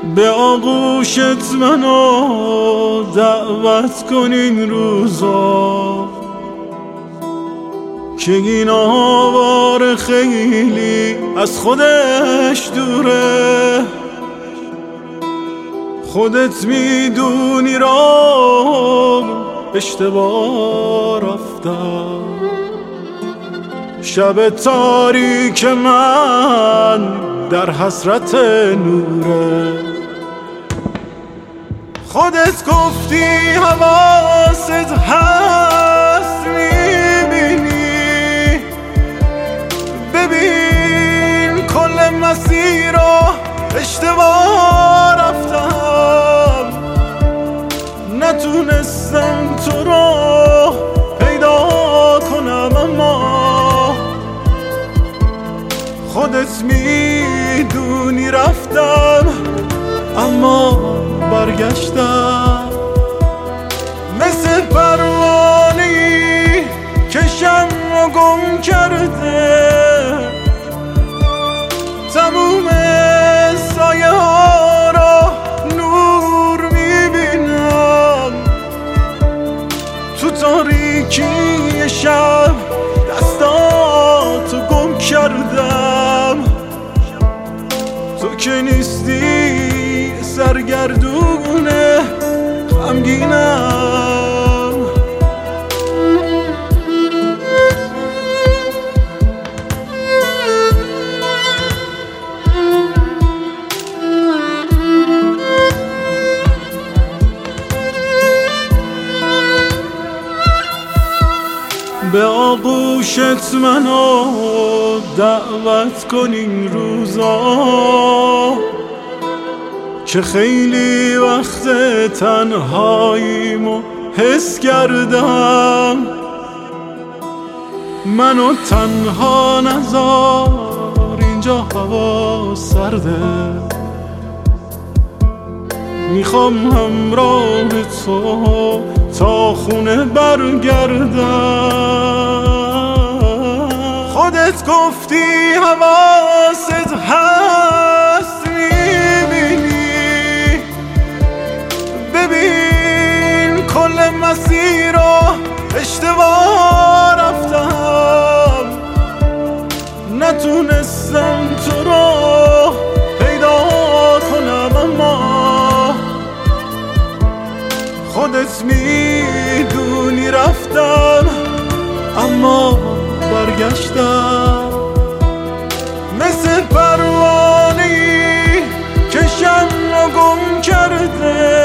به آغوشت منو دعوت کن این روزا که این آوار خیلی از خودش دوره. خودت میدونی را اشتباه رفتم، شب تاریک من در حسرت نوره. خودت گفتی حواست هست میبینی، ببین کل مسیر رو اشتباه رفتم، نتونستم تو رو پیدا کنم، اما خودت میدونی رفتم اما برگشتم. مثل پروانه‌ای که شمع گم کرده، تموم سایه ها را نور میبینم. تو تاریکی شب دستاتو گم کردم، تو که نیستی سرگردونه غمگینم. به آغوشت منو دعوت کن این روزا که خیلی وقت تنهاییمو حس کردم. منو تنها نذار، اینجا هوا سرده، میخوام همراه تو تا خونه برگردم. خودت گفتی حواست هست میبینی، ببین کل مسیر رو اشتباه رفتم، نتونستم تو رو پیدا کنم، اما خودت میدونی رفتم اما برگشتم. مثل پروانه‌ای که شمع گم کرده،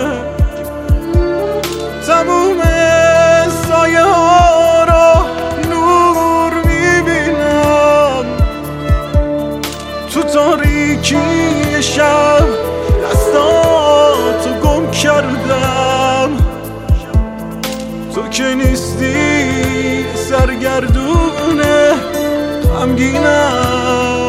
تموم سایه ها را نور میبینم. تو تاریکی شب دستاتو گم کردم، تو که نیستی سرگردونه غمگینم.